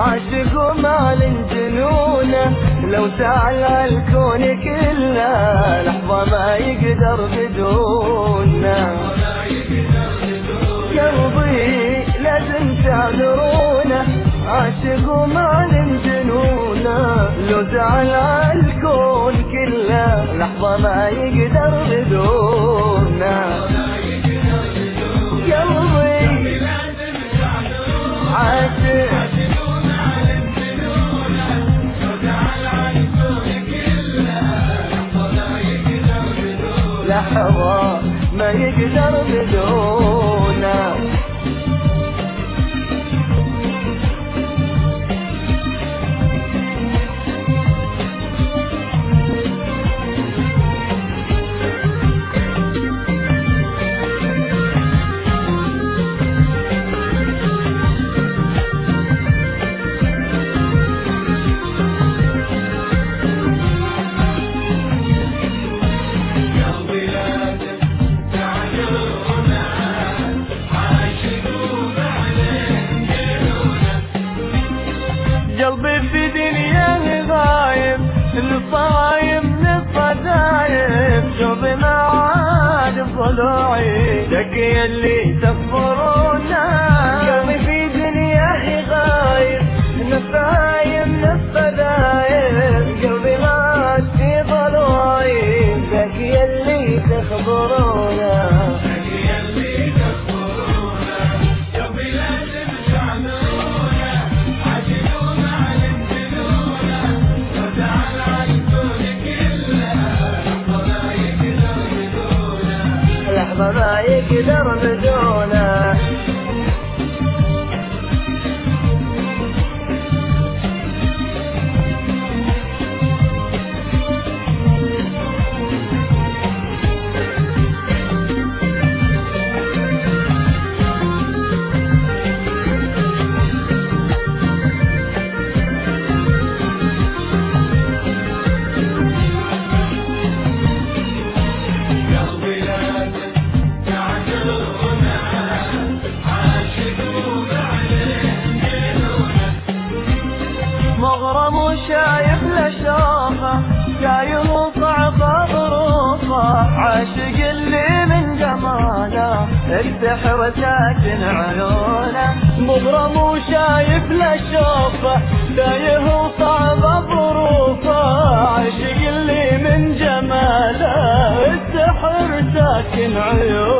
عاشق ومال جنونه، لو سأل الكون كله لحظة ما يقدر بدونه. قلبي لازم تعذرونه، عاشق ومال جنونه، لو سأل الكون كله لحظة ما يقدر بدونه. قلبي عاشق لحظة ما يقدر بدونه. قلبي في دنيا غايب، الصايم للصدايب، شوفي ما عاد ضلوعي لك يلي تكفرونا. قلبي في دنيا غايب، الصايم للصدايب، قلبي ما عاد في ضلوعي لك يلي تخبرونا. لحظة ما يقدر بدونه. مغرم وشايف لشوفه، جاي وصعبه ظروفه، عاشق اللي من جماله السحر ساكن عيونه. مغرم وشايف لشوفه، جاي وصعبه ظروفه، عاشق اللي من جماله السحر ساكن عيونه.